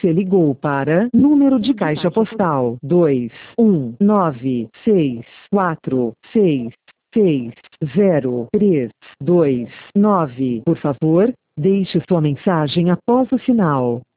Você ligou para número de caixa postal 21964660329. Por favor, deixe sua mensagem após o sinal.